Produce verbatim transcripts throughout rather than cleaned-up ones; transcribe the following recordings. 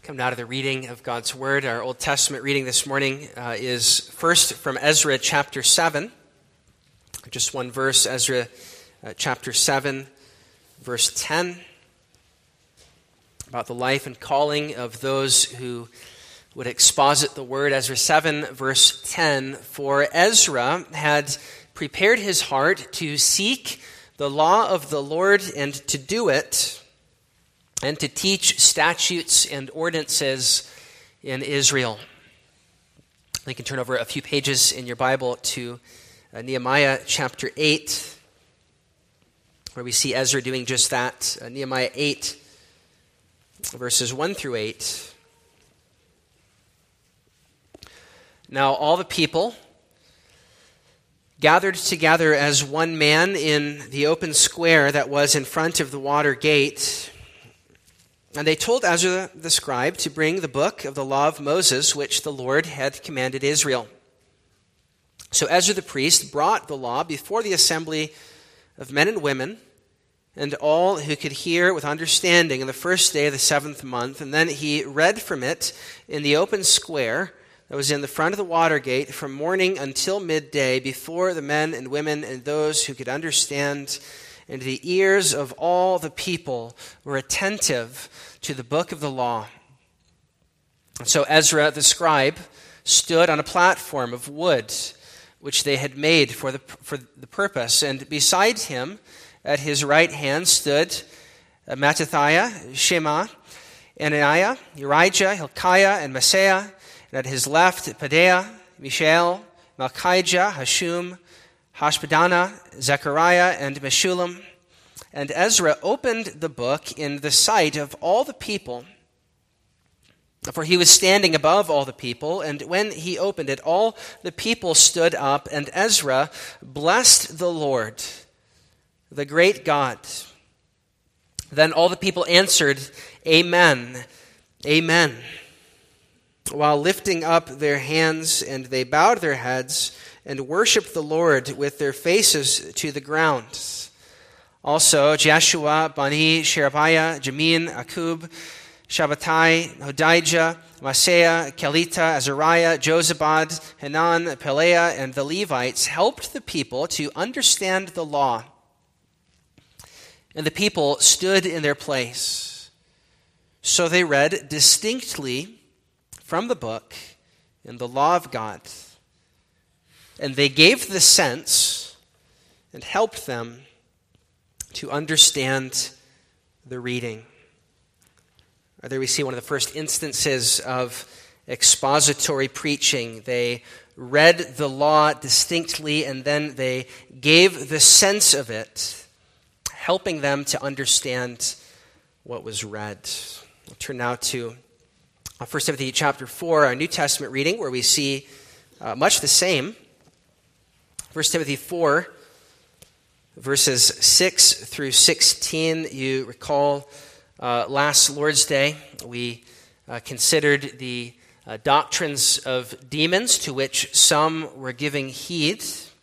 Come now to the reading of God's Word. Our Old Testament reading this morning uh, is first from Ezra chapter seven. Just one verse, Ezra uh, chapter seven, verse ten, about the life and calling of those who would exposit the Word. Ezra seven, verse ten, for Ezra had prepared his heart to seek the law of the Lord and to do it, and to teach statutes and ordinances in Israel. You can turn over a few pages in your Bible to uh, Nehemiah chapter eight, where we see Ezra doing just that. Uh, Nehemiah eight, verses one through eight. Now all the people gathered together as one man in the open square that was in front of the water gate. And they told Ezra the scribe to bring the book of the law of Moses, which the Lord had commanded Israel. So Ezra the priest brought the law before the assembly of men and women, and all who could hear with understanding on the first day of the seventh month. And then he read from it in the open square that was in the front of the water gate from morning until midday before the men and women and those who could understand. And the ears of all the people were attentive to the book of the law. And so Ezra the scribe stood on a platform of wood, which they had made for the for the purpose. And beside him, at his right hand, stood Mattithiah, Shema, Ananiah, Urijah, Hilkiah, and Maaseiah. And at his left, Pedaiah, Mishael, Malchijah, Hashum, Hashbaddanah, Zechariah, and Meshullam. And Ezra opened the book in the sight of all the people, for he was standing above all the people. And when he opened it, all the people stood up, and Ezra blessed the Lord, the great God. Then all the people answered, Amen, Amen, while lifting up their hands, and they bowed their heads and worshipped the Lord with their faces to the ground. Also, Jeshua, Bani, Sherebiah, Jamin, Akub, Shabbatai, Hodijah, Maaseiah, Kelita, Azariah, Jozabad, Hanan, Peleah, and the Levites helped the people to understand the law. And the people stood in their place. So they read distinctly from the book in the law of God. And they gave the sense and helped them to understand the reading. There we see one of the first instances of expository preaching. They read the law distinctly, and then they gave the sense of it, helping them to understand what was read. I'll turn now to First Timothy chapter four, our New Testament reading, where we see uh, much the same. First Timothy four, verses six through sixteen. You recall uh, last Lord's Day, we uh, considered the uh, doctrines of demons, to which some were giving heed,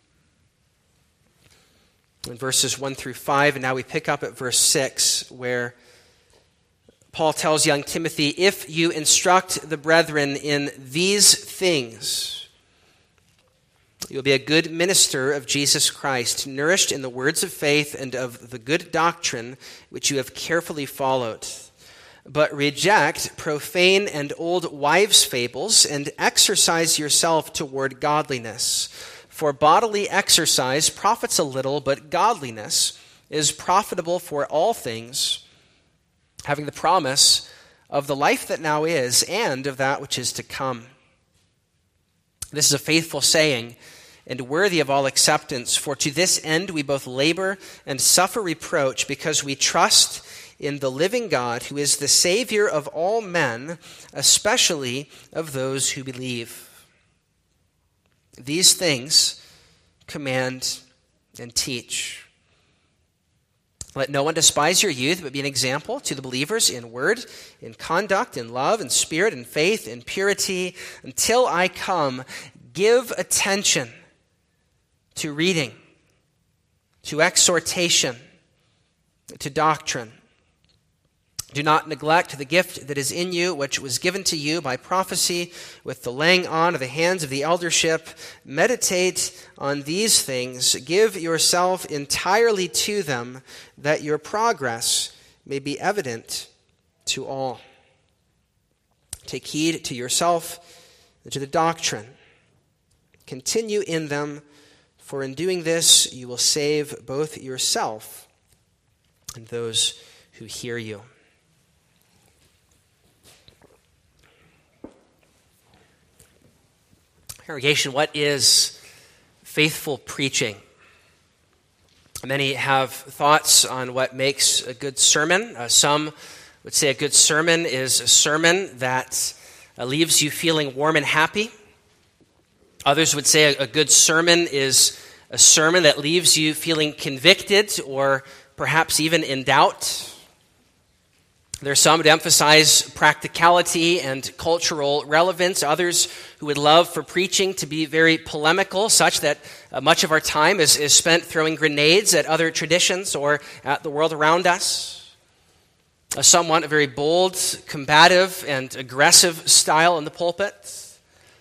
in verses one through five. And now we pick up at verse six, where Paul tells young Timothy, if you instruct the brethren in these things, you will be a good minister of Jesus Christ, nourished in the words of faith and of the good doctrine which you have carefully followed. But reject profane and old wives' fables, and exercise yourself toward godliness. For bodily exercise profits a little, but godliness is profitable for all things, having the promise of the life that now is and of that which is to come. This is a faithful saying and worthy of all acceptance, for to this end we both labor and suffer reproach, because we trust in the living God, who is the Savior of all men, especially of those who believe. These things command and teach. Let no one despise your youth, but be an example to the believers in word, in conduct, in love, in spirit, in faith, in purity. Until I come, give attention to reading, to exhortation, to doctrine. Do not neglect the gift that is in you, which was given to you by prophecy with the laying on of the hands of the eldership. Meditate on these things. Give yourself entirely to them, that your progress may be evident to all. Take heed to yourself and to the doctrine. Continue in them, for in doing this you will save both yourself and those who hear you. Congregation, what is faithful preaching? Many have thoughts on what makes a good sermon. Uh, some would say a good sermon is a sermon that uh, leaves you feeling warm and happy. Others would say a, a good sermon is a sermon that leaves you feeling convicted or perhaps even in doubt. There are some who emphasize practicality and cultural relevance. Others who would love for preaching to be very polemical, such that uh, much of our time is, is spent throwing grenades at other traditions or at the world around us. Uh, some want a very bold, combative, and aggressive style in the pulpit.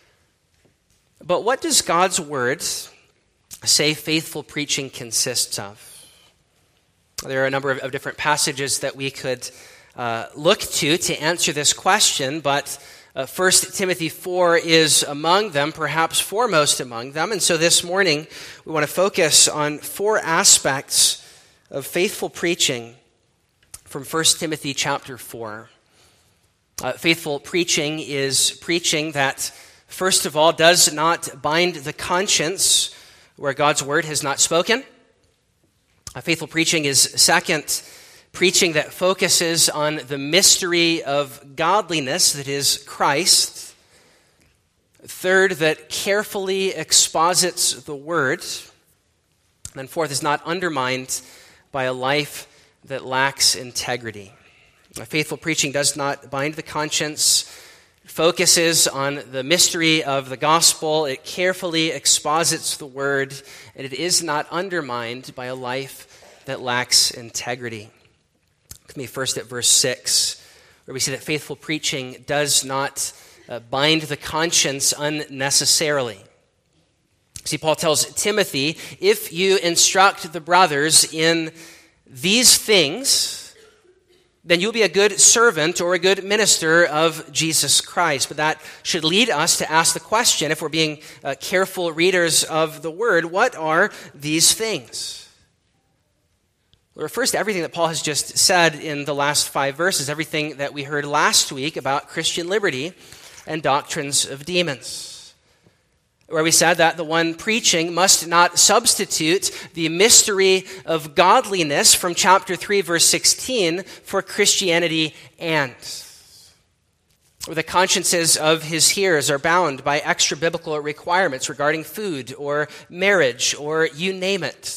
But what does God's word say faithful preaching consists of? There are a number of, of different passages that we could Uh, look to to answer this question, but uh, First Timothy four is among them, perhaps foremost among them. And so this morning, we want to focus on four aspects of faithful preaching from First Timothy chapter four. Uh, faithful preaching is preaching that, first of all, does not bind the conscience where God's word has not spoken. Uh, faithful preaching is, second, preaching that focuses on the mystery of godliness, that is Christ. Third, that carefully exposits the word. And then fourth, is not undermined by a life that lacks integrity. Faithful preaching does not bind the conscience, focuses on the mystery of the gospel, it carefully exposits the word, and it is not undermined by a life that lacks integrity. Look at me first at verse six, where we see that faithful preaching does not uh, bind the conscience unnecessarily. See, Paul tells Timothy, if you instruct the brothers in these things, then you'll be a good servant or a good minister of Jesus Christ. But that should lead us to ask the question, if we're being uh, careful readers of the word, what are these things? It refers to everything that Paul has just said in the last five verses, everything that we heard last week about Christian liberty and doctrines of demons, where we said that the one preaching must not substitute the mystery of godliness from chapter three, verse sixteen, for Christianity and. Where the consciences of his hearers are bound by extra biblical requirements regarding food or marriage or you name it.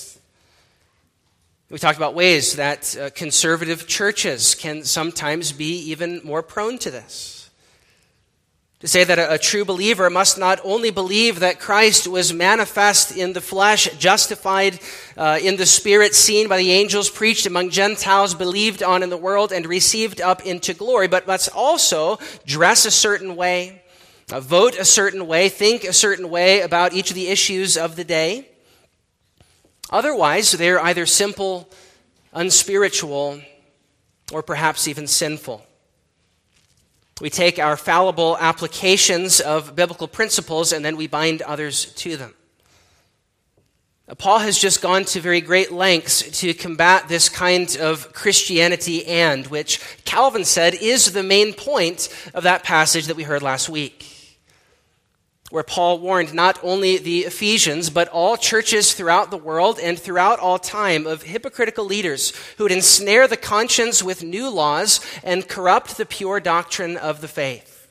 We talked about ways that uh, conservative churches can sometimes be even more prone to this. To say that a, a true believer must not only believe that Christ was manifest in the flesh, justified uh, in the spirit, seen by the angels, preached among Gentiles, believed on in the world, and received up into glory, but must also dress a certain way, uh, vote a certain way, think a certain way about each of the issues of the day. Otherwise, they're either simple, unspiritual, or perhaps even sinful. We take our fallible applications of biblical principles and then we bind others to them. Paul has just gone to very great lengths to combat this kind of Christianity and, which Calvin said is the main point of that passage that we heard last week, where Paul warned not only the Ephesians, but all churches throughout the world and throughout all time of hypocritical leaders who would ensnare the conscience with new laws and corrupt the pure doctrine of the faith.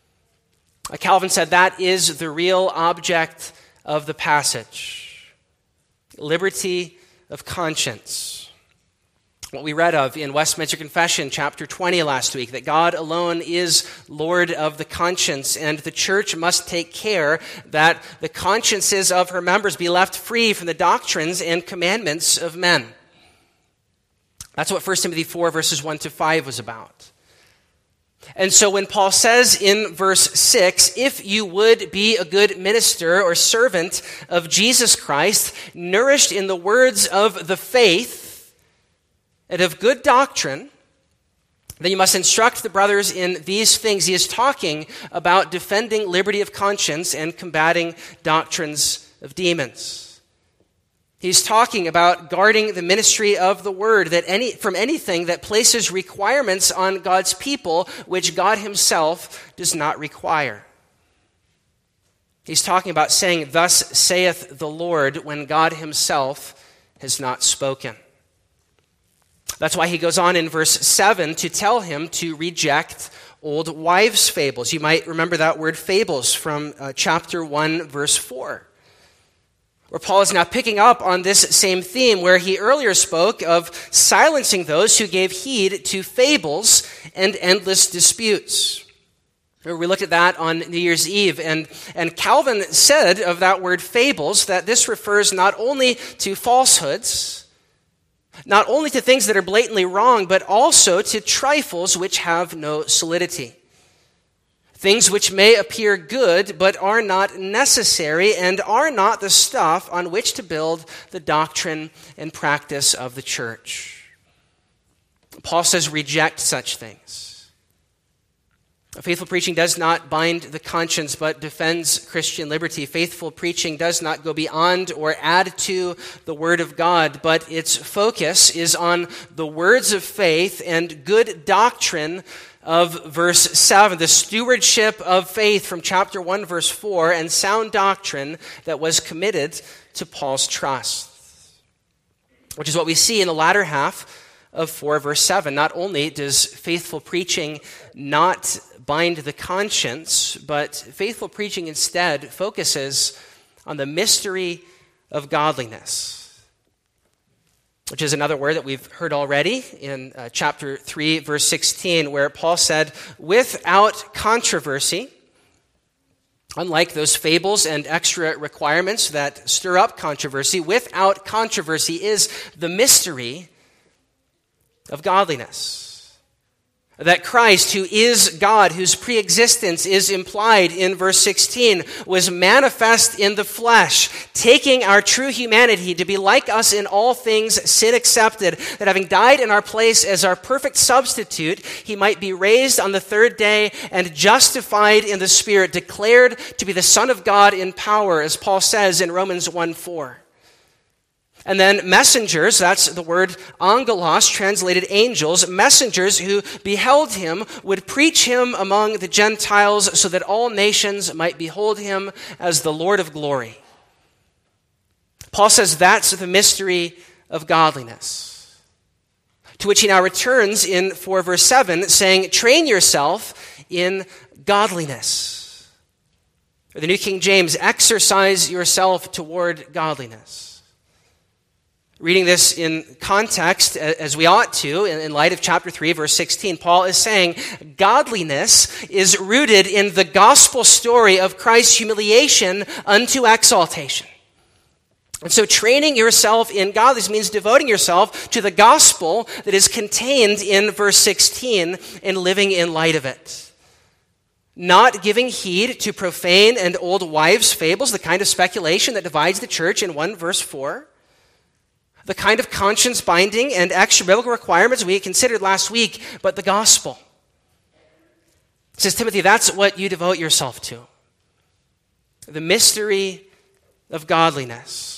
Calvin said that is the real object of the passage: liberty of conscience. What we read of in Westminster Confession, chapter twenty last week, that God alone is Lord of the conscience, and the church must take care that the consciences of her members be left free from the doctrines and commandments of men. That's what First Timothy four, verses one to five was about. And so when Paul says in verse six, if you would be a good minister or servant of Jesus Christ, nourished in the words of the faith and of good doctrine, then you must instruct the brothers in these things. He is talking about defending liberty of conscience and combating doctrines of demons. He's talking about guarding the ministry of the word that any, from anything that places requirements on God's people which God himself does not require. He's talking about saying, thus saith the Lord, when God himself has not spoken. That's why he goes on in verse seven to tell him to reject old wives' fables. You might remember that word fables from uh, chapter one, verse four. Where Paul is now picking up on this same theme where he earlier spoke of silencing those who gave heed to fables and endless disputes. We looked at that on New Year's Eve, and, and Calvin said of that word fables that this refers not only to falsehoods, not only to things that are blatantly wrong, but also to trifles which have no solidity. Things which may appear good, but are not necessary and are not the stuff on which to build the doctrine and practice of the church. Paul says, reject such things. Faithful preaching does not bind the conscience, but defends Christian liberty. Faithful preaching does not go beyond or add to the word of God, but its focus is on the words of faith and good doctrine of verse seven, the stewardship of faith from chapter one, verse four, and sound doctrine that was committed to Paul's trust, which is what we see in the latter half of four, verse seven. Not only does faithful preaching not bind the conscience, but faithful preaching instead focuses on the mystery of godliness, which is another word that we've heard already in uh, chapter three, verse sixteen, where Paul said, without controversy, unlike those fables and extra requirements that stir up controversy, without controversy is the mystery of godliness. That Christ, who is God, whose preexistence is implied in verse sixteen, was manifest in the flesh, taking our true humanity to be like us in all things, sin accepted, that having died in our place as our perfect substitute, he might be raised on the third day and justified in the Spirit, declared to be the Son of God in power, as Paul says in Romans one four. And then messengers, that's the word angelos, translated angels, messengers who beheld him would preach him among the Gentiles so that all nations might behold him as the Lord of glory. Paul says that's the mystery of godliness. To which he now returns in four verse seven, saying, train yourself in godliness. Or the New King James, exercise yourself toward godliness. Reading this in context, as we ought to, in light of chapter three, verse sixteen, Paul is saying godliness is rooted in the gospel story of Christ's humiliation unto exaltation. And so training yourself in godliness means devoting yourself to the gospel that is contained in verse sixteen and living in light of it. Not giving heed to profane and old wives' fables, the kind of speculation that divides the church in one verse four. The kind of conscience binding and extra biblical requirements we considered last week, but the gospel. Says Timothy, that's what you devote yourself to. The mystery of godliness.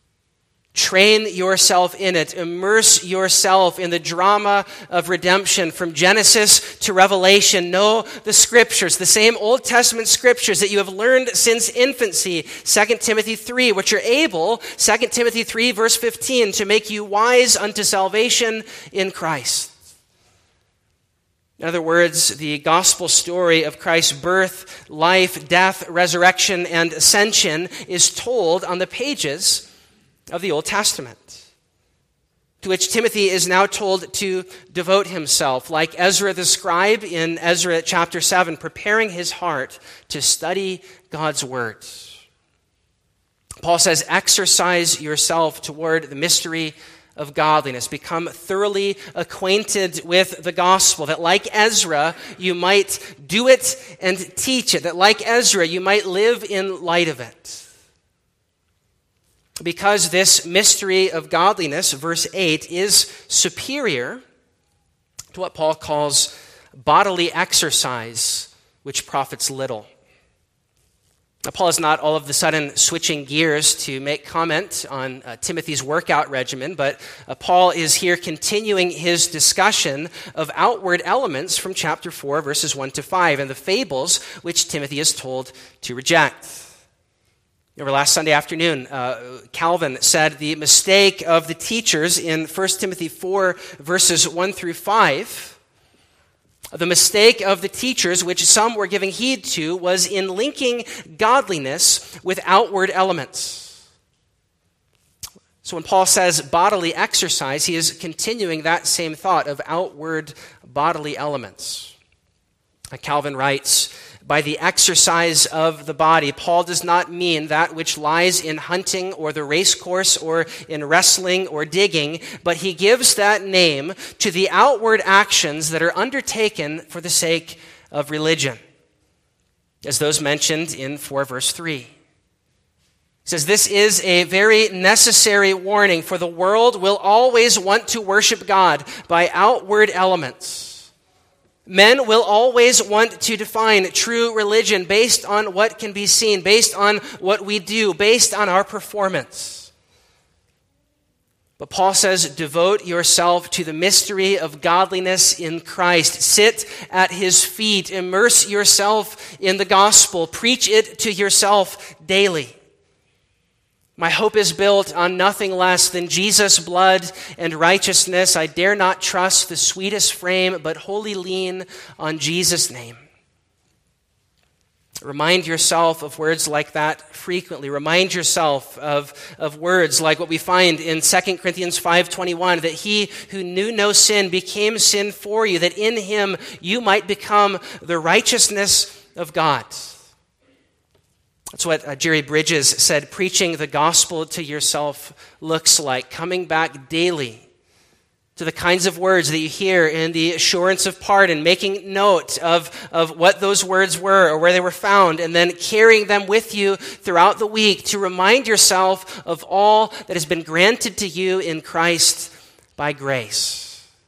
Train yourself in it. Immerse yourself in the drama of redemption from Genesis to Revelation. Know the scriptures, the same Old Testament scriptures that you have learned since infancy. Second Timothy three, which are able, Second Timothy three, verse fifteen, to make you wise unto salvation in Christ. In other words, the gospel story of Christ's birth, life, death, resurrection, and ascension is told on the pages of the Old Testament, to which Timothy is now told to devote himself, like Ezra the scribe in Ezra chapter seven, preparing his heart to study God's word. Paul says, exercise yourself toward the mystery of godliness. Become thoroughly acquainted with the gospel, that like Ezra, you might do it and teach it, that like Ezra, you might live in light of it. Because this mystery of godliness, verse eight, is superior to what Paul calls bodily exercise, which profits little. Now, Paul is not all of a sudden switching gears to make comment on uh, Timothy's workout regimen, but uh, Paul is here continuing his discussion of outward elements from chapter four, verses one to five, and the fables which Timothy is told to reject. Remember last Sunday afternoon, uh, Calvin said the mistake of the teachers in First Timothy four, verses one through five, the mistake of the teachers, which some were giving heed to, was in linking godliness with outward elements. So when Paul says bodily exercise, he is continuing that same thought of outward bodily elements. Calvin writes, by the exercise of the body, Paul does not mean that which lies in hunting or the race course or in wrestling or digging, but he gives that name to the outward actions that are undertaken for the sake of religion, as those mentioned in four verse three. He says, this is a very necessary warning, for the world will always want to worship God by outward elements. Men will always want to define true religion based on what can be seen, based on what we do, based on our performance. But Paul says, devote yourself to the mystery of godliness in Christ. Sit at his feet. Immerse yourself in the gospel. Preach it to yourself daily. My hope is built on nothing less than Jesus' blood and righteousness. I dare not trust the sweetest frame, but wholly lean on Jesus' name. Remind yourself of words like that frequently. Remind yourself of, of words like what we find in Second Corinthians five twenty-one, that he who knew no sin became sin for you, that in him you might become the righteousness of God. That's what uh, Jerry Bridges said, preaching the gospel to yourself looks like, coming back daily to the kinds of words that you hear in the assurance of pardon, making note of, of what those words were or where they were found, and then carrying them with you throughout the week to remind yourself of all that has been granted to you in Christ by grace.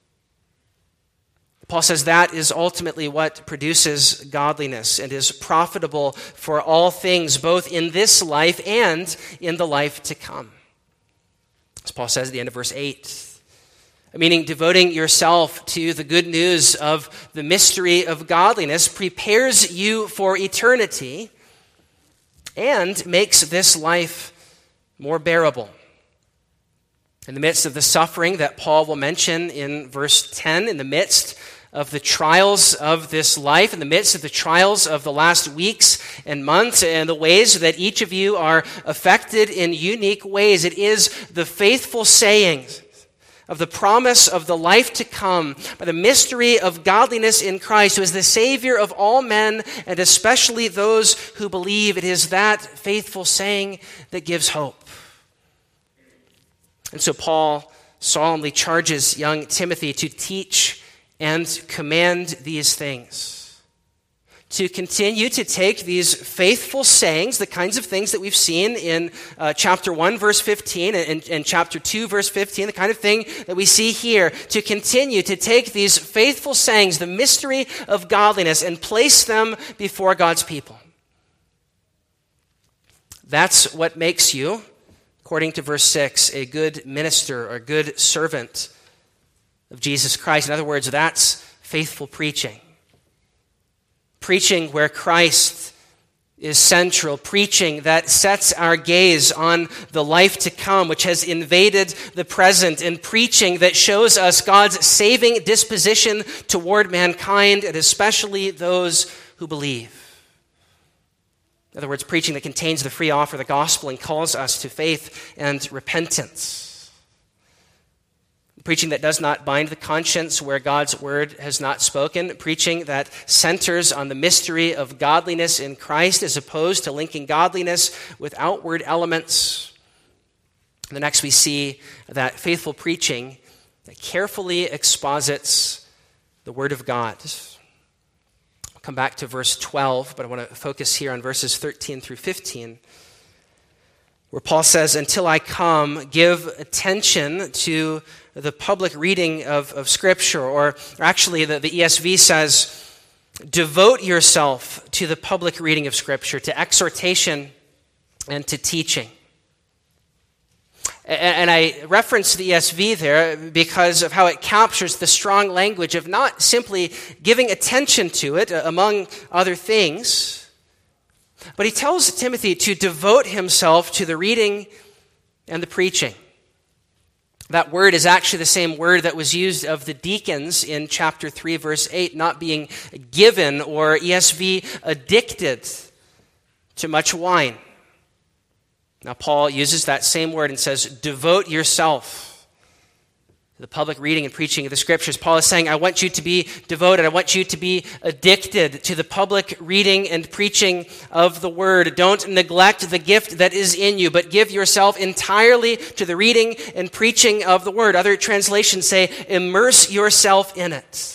Paul says that is ultimately what produces godliness and is profitable for all things, both in this life and in the life to come. As Paul says at the end of verse eight, meaning devoting yourself to the good news of the mystery of godliness prepares you for eternity and makes this life more bearable. In the midst of the suffering that Paul will mention in verse ten, in the midst of the trials of this life, in the midst of the trials of the last weeks and months, and the ways that each of you are affected in unique ways, it is the faithful sayings of the promise of the life to come, by the mystery of godliness in Christ, who is the Savior of all men, and especially those who believe. It is that faithful saying that gives hope. And so Paul solemnly charges young Timothy to teach and command these things, to continue to take these faithful sayings, the kinds of things that we've seen in uh, chapter one, verse fifteen, and, and chapter two, verse fifteen, the kind of thing that we see here, to continue to take these faithful sayings, the mystery of godliness, and place them before God's people. That's what makes you, according to verse six, a good minister or a good servant of Jesus Christ. In other words, that's faithful preaching. Preaching where Christ is central. Preaching that sets our gaze on the life to come, which has invaded the present. And preaching that shows us God's saving disposition toward mankind, and especially those who believe. In other words, preaching that contains the free offer of the gospel and calls us to faith and repentance. Preaching that does not bind the conscience where God's word has not spoken. Preaching that centers on the mystery of godliness in Christ as opposed to linking godliness with outward elements. And then next we see that faithful preaching that carefully exposits the Word of God. I'll come back to verse twelve, but I want to focus here on verses thirteen through fifteen, where Paul says, "Until I come, give attention to the public reading of, of Scripture," or, or actually the, the E S V says, "Devote yourself to the public reading of Scripture, to exhortation and to teaching." And I reference the E S V there because of how it captures the strong language of not simply giving attention to it, among other things, but he tells Timothy to devote himself to the reading and the preaching. That word is actually the same word that was used of the deacons in chapter three, verse eight, not being given, or E S V, addicted to much wine. Now, Paul uses that same word and says, devote yourself to the public reading and preaching of the Scriptures. Paul is saying, I want you to be devoted. I want you to be addicted to the public reading and preaching of the Word. Don't neglect the gift that is in you, but give yourself entirely to the reading and preaching of the Word. Other translations say, immerse yourself in it.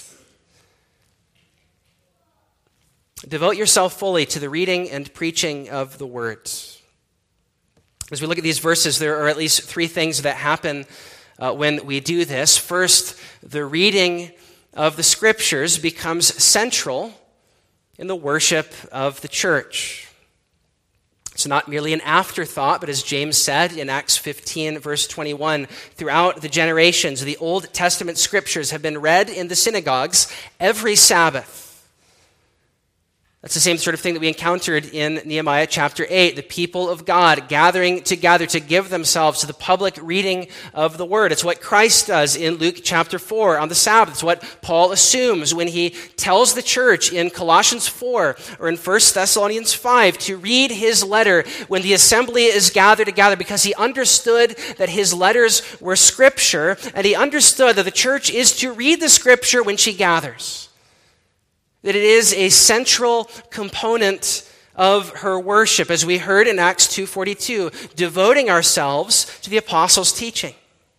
Devote yourself fully to the reading and preaching of the Word. As we look at these verses, there are at least three things that happen uh, when we do this. First, the reading of the Scriptures becomes central in the worship of the church. It's not merely an afterthought, but as James said in Acts fifteen, verse twenty-one, throughout the generations, the Old Testament Scriptures have been read in the synagogues every Sabbath. That's the same sort of thing that we encountered in Nehemiah chapter eight, the people of God gathering together to give themselves to the public reading of the Word. It's what Christ does in Luke chapter four on the Sabbath. It's what Paul assumes when he tells the church in Colossians four or in First Thessalonians five to read his letter when the assembly is gathered together, because he understood that his letters were Scripture, and he understood that the church is to read the Scripture when she gathers. That it is a central component of her worship, as we heard in Acts two forty-two, devoting ourselves to the apostles' teaching.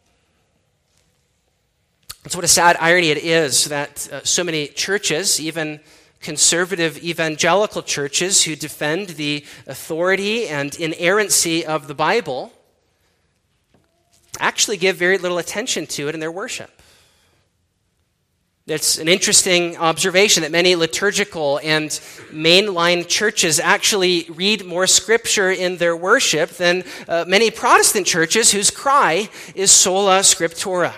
It's what a sad irony it is that uh, so many churches, even conservative evangelical churches who defend the authority and inerrancy of the Bible, actually give very little attention to it in their worship. It's an interesting observation that many liturgical and mainline churches actually read more Scripture in their worship than uh, many Protestant churches whose cry is sola scriptura.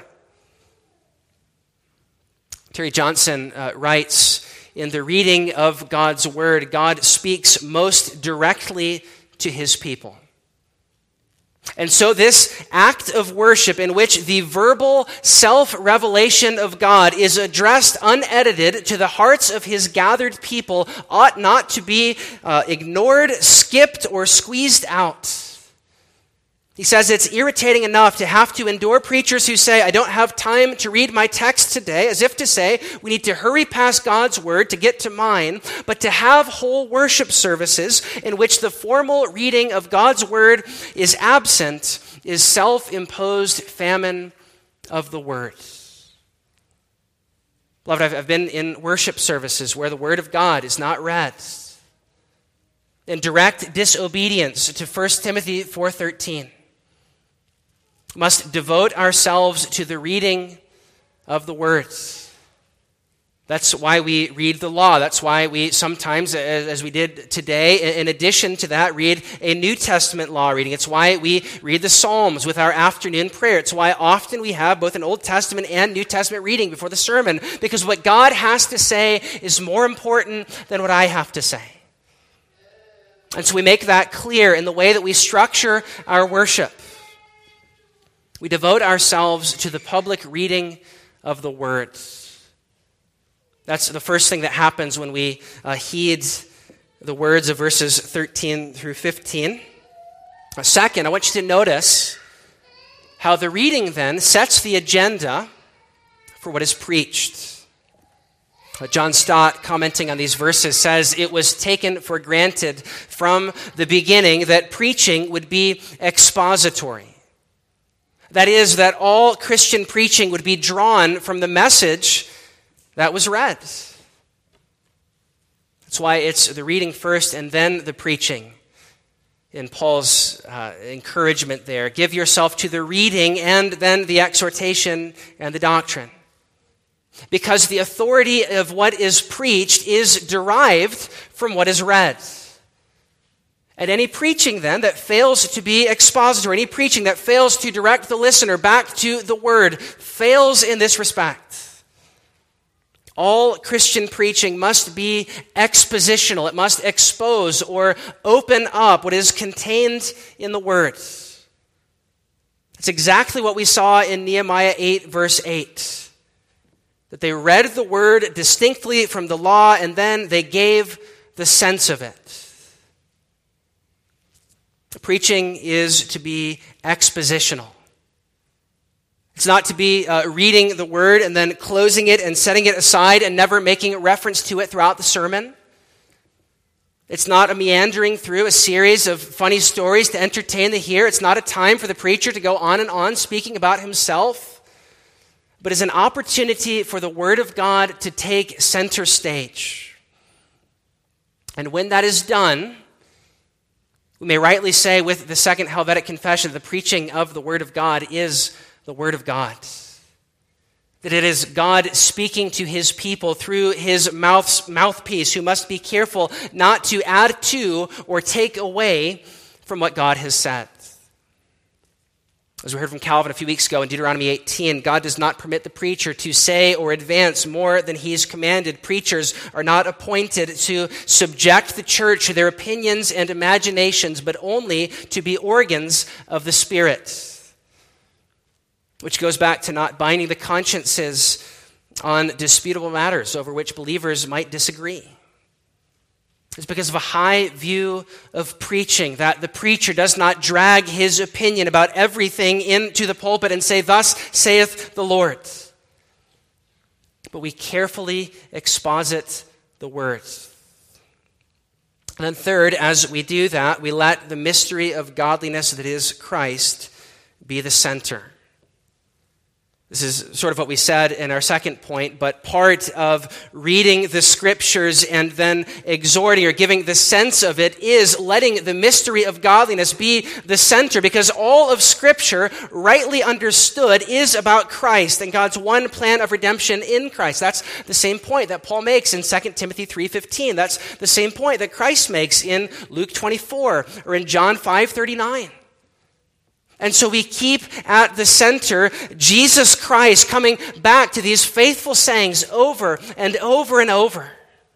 Terry Johnson uh, writes, in the reading of God's Word, God speaks most directly to his people. And so this act of worship in which the verbal self-revelation of God is addressed unedited to the hearts of his gathered people ought not to be uh, ignored, skipped, or squeezed out. He says it's irritating enough to have to endure preachers who say, I don't have time to read my text today, as if to say, we need to hurry past God's Word to get to mine, but to have whole worship services in which the formal reading of God's Word is absent is self-imposed famine of the Word. Beloved, I've, I've been in worship services where the Word of God is not read, in direct disobedience to First Timothy four thirteen. Must devote ourselves to the reading of the Word. That's why we read the law. That's why we sometimes, as we did today, in addition to that, read a New Testament law reading. It's why we read the Psalms with our afternoon prayer. It's why often we have both an Old Testament and New Testament reading before the sermon, because what God has to say is more important than what I have to say. And so we make that clear in the way that we structure our worship. We devote ourselves to the public reading of the Word. That's the first thing that happens when we uh, heed the words of verses thirteen through fifteen. Uh, second, I want you to notice how the reading then sets the agenda for what is preached. Uh, John Stott, commenting on these verses, says it was taken for granted from the beginning that preaching would be expository. That is, that all Christian preaching would be drawn from the message that was read. That's why it's the reading first and then the preaching. In Paul's uh, encouragement there, give yourself to the reading and then the exhortation and the doctrine. Because the authority of what is preached is derived from what is read. And any preaching then that fails to be expository, any preaching that fails to direct the listener back to the word, fails in this respect. All Christian preaching must be expositional. It must expose or open up what is contained in the word. It's exactly what we saw in Nehemiah eight, verse eight. That they read the word distinctly from the law, and then they gave the sense of it. Preaching is to be expositional. It's not to be uh, reading the word and then closing it and setting it aside and never making a reference to it throughout the sermon. It's not a meandering through a series of funny stories to entertain the hearer. It's not a time for the preacher to go on and on speaking about himself, but is an opportunity for the word of God to take center stage. And when that is done, we may rightly say with the Second Helvetic Confession, the preaching of the Word of God is the Word of God. That it is God speaking to His people through His mouth, mouthpiece, who must be careful not to add to or take away from what God has said. As we heard from Calvin a few weeks ago in Deuteronomy eighteen, God does not permit the preacher to say or advance more than he's commanded. Preachers are not appointed to subject the church to their opinions and imaginations, but only to be organs of the Spirit. Which goes back to not binding the consciences on disputable matters over which believers might disagree. It's because of a high view of preaching that the preacher does not drag his opinion about everything into the pulpit and say, "Thus saith the Lord." But we carefully exposit the word. And then third, as we do that, we let the mystery of godliness that is Christ be the center. This is sort of what we said in our second point, but part of reading the scriptures and then exhorting or giving the sense of it is letting the mystery of godliness be the center, because all of Scripture, rightly understood, is about Christ and God's one plan of redemption in Christ. That's the same point that Paul makes in Second Timothy three fifteen. That's the same point that Christ makes in Luke twenty-four or in John five thirty-nine. And so we keep at the center Jesus Christ, coming back to these faithful sayings over and over and over.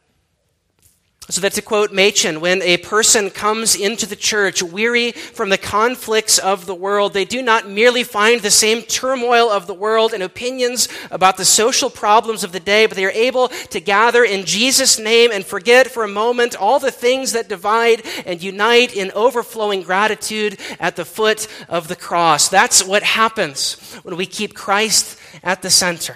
So that, to quote Machen, when a person comes into the church weary from the conflicts of the world, they do not merely find the same turmoil of the world and opinions about the social problems of the day, but they are able to gather in Jesus' name and forget for a moment all the things that divide and unite in overflowing gratitude at the foot of the cross. That's what happens when we keep Christ at the center.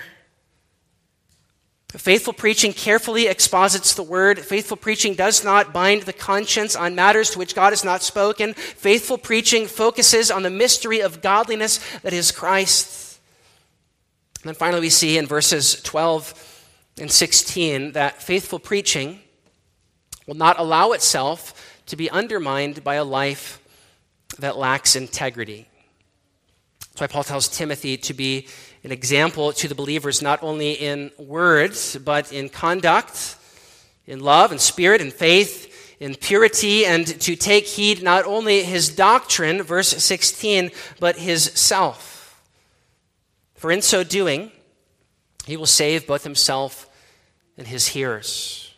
Faithful preaching carefully exposits the word. Faithful preaching does not bind the conscience on matters to which God has not spoken. Faithful preaching focuses on the mystery of godliness that is Christ. And then finally we see in verses twelve and sixteen that faithful preaching will not allow itself to be undermined by a life that lacks integrity. That's why Paul tells Timothy to be an example to the believers not only in words, but in conduct, in love and spirit and faith, in purity, and to take heed not only his doctrine, verse sixteen, but his self. For in so doing, he will save both himself and his hearers.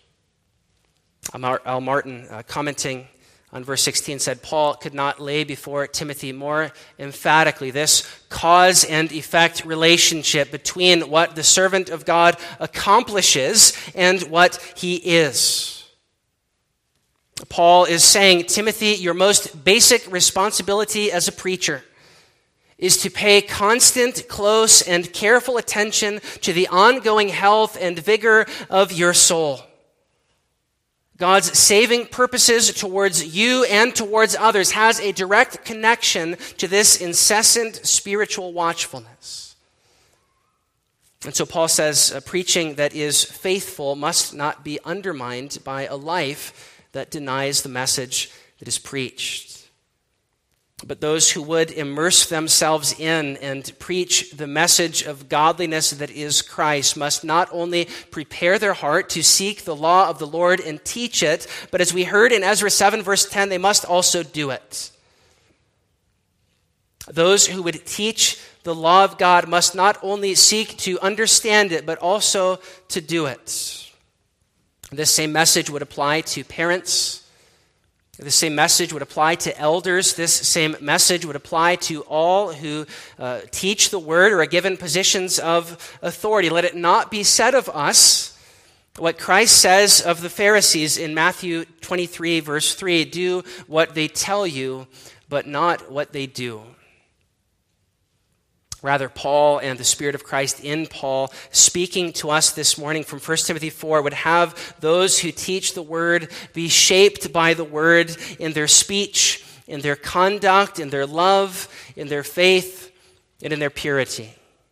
Al Martin, uh, commenting on verse sixteen, said, Paul could not lay before Timothy more emphatically this cause and effect relationship between what the servant of God accomplishes and what he is. Paul is saying, Timothy, your most basic responsibility as a preacher is to pay constant, close, and careful attention to the ongoing health and vigor of your soul. God's saving purposes towards you and towards others has a direct connection to this incessant spiritual watchfulness. And so Paul says, a preaching that is faithful must not be undermined by a life that denies the message that is preached. But those who would immerse themselves in and preach the message of godliness that is Christ must not only prepare their heart to seek the law of the Lord and teach it, but as we heard in Ezra seven verse ten, they must also do it. Those who would teach the law of God must not only seek to understand it, but also to do it. This same message would apply to parents. The same message would apply to elders. This same message would apply to all who uh, teach the word or are given positions of authority. Let it not be said of us what Christ says of the Pharisees in Matthew twenty-three, verse three, do what they tell you, but not what they do. Rather, Paul and the Spirit of Christ in Paul speaking to us this morning from First Timothy four would have those who teach the word be shaped by the word in their speech, in their conduct, in their love, in their faith, and in their purity.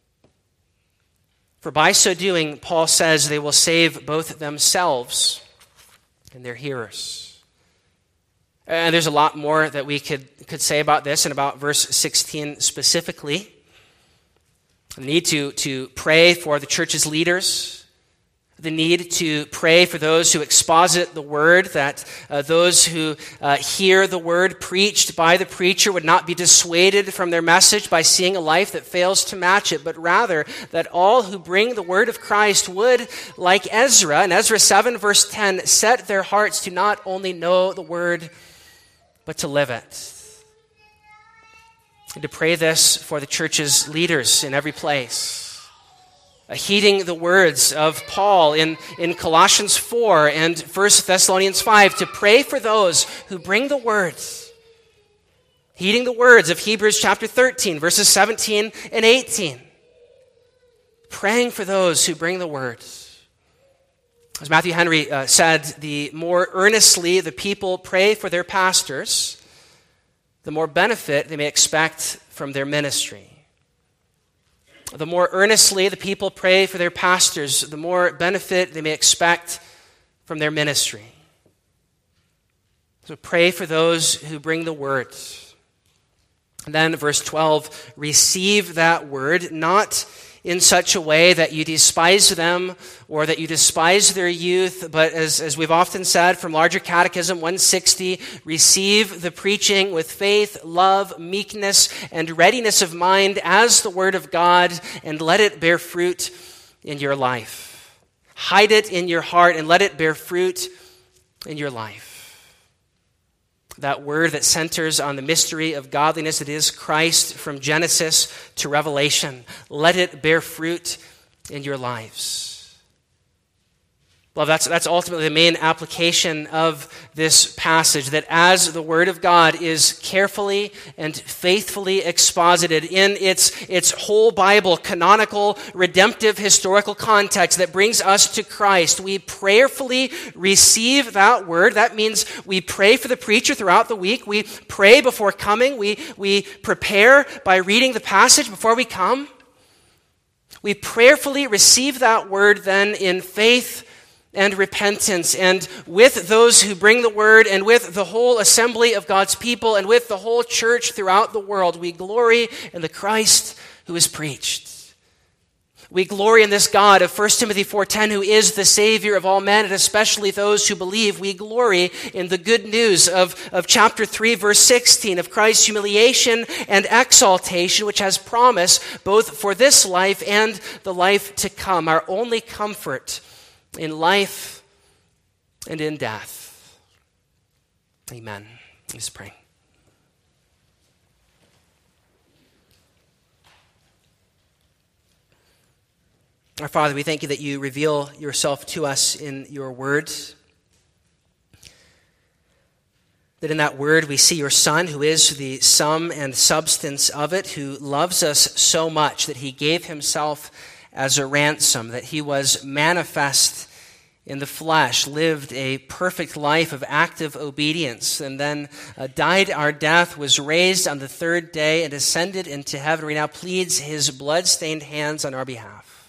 For by so doing, Paul says they will save both themselves and their hearers. And there's a lot more that we could, could say about this and about verse sixteen specifically. The need to, to pray for the church's leaders. The need to pray for those who exposit the word, that uh, those who uh, hear the word preached by the preacher would not be dissuaded from their message by seeing a life that fails to match it, but rather that all who bring the word of Christ would, like Ezra, in Ezra seven verse ten, set their hearts to not only know the word, but to live it. And to pray this for the church's leaders in every place. Uh, heeding the words of Paul in, in Colossians four and First Thessalonians five, to pray for those who bring the words. Heeding the words of Hebrews chapter thirteen, verses seventeen and eighteen. Praying for those who bring the words. As Matthew Henry uh, said, the more earnestly the people pray for their pastors, the more benefit they may expect from their ministry. The more earnestly the people pray for their pastors, the more benefit they may expect from their ministry. So pray for those who bring the word. And then verse twelve, receive that word, not in such a way that you despise them or that you despise their youth, but as, as we've often said from Larger Catechism one sixty, receive the preaching with faith, love, meekness, and readiness of mind as the word of God, and let it bear fruit in your life. Hide it in your heart and let it bear fruit in your life. That word that centers on the mystery of godliness that is Christ from Genesis to Revelation. Let it bear fruit in your lives. Well, that's, that's ultimately the main application of this passage, that as the Word of God is carefully and faithfully exposited in its, its whole Bible, canonical, redemptive, historical context that brings us to Christ, we prayerfully receive that Word. That means we pray for the preacher throughout the week. We pray before coming. We, we prepare by reading the passage before we come. We prayerfully receive that Word then in faith and repentance, and with those who bring the word, and with the whole assembly of God's people, and with the whole church throughout the world, we glory in the Christ who is preached. We glory in this God of First Timothy four ten, who is the Savior of all men, and especially those who believe. We glory in the good news of, of chapter three, verse sixteen, of Christ's humiliation and exaltation, which has promise both for this life and the life to come, our only comfort in life and in death. Amen. Let's pray. Our Father, we thank you that you reveal yourself to us in your word. That in that word we see your Son, who is the sum and substance of it, who loves us so much that he gave himself as a ransom, that he was manifest in the flesh, lived a perfect life of active obedience, and then uh, died our death, was raised on the third day, and ascended into heaven, where he now pleads his blood-stained hands on our behalf,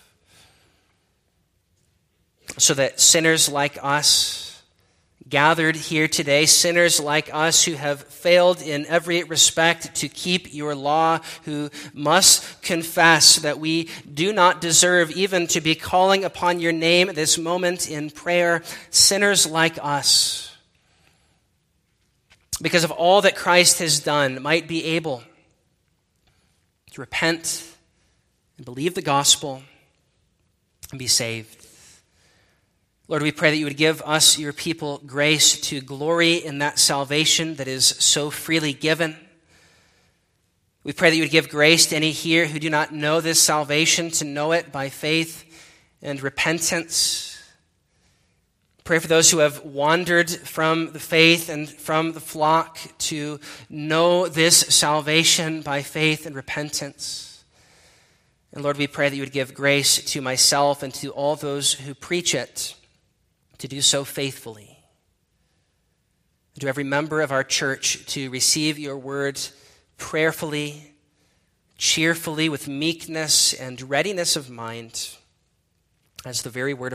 so that sinners like us, gathered here today, sinners like us who have failed in every respect to keep your law, who must confess that we do not deserve even to be calling upon your name at this moment in prayer, sinners like us, because of all that Christ has done, might be able to repent and believe the gospel and be saved. Lord, we pray that you would give us, your people, grace to glory in that salvation that is so freely given. We pray that you would give grace to any here who do not know this salvation to know it by faith and repentance. Pray for those who have wandered from the faith and from the flock to know this salvation by faith and repentance. And Lord, we pray that you would give grace to myself and to all those who preach it to do so faithfully. And to every member of our church to receive your word prayerfully, cheerfully, with meekness and readiness of mind, as the very word of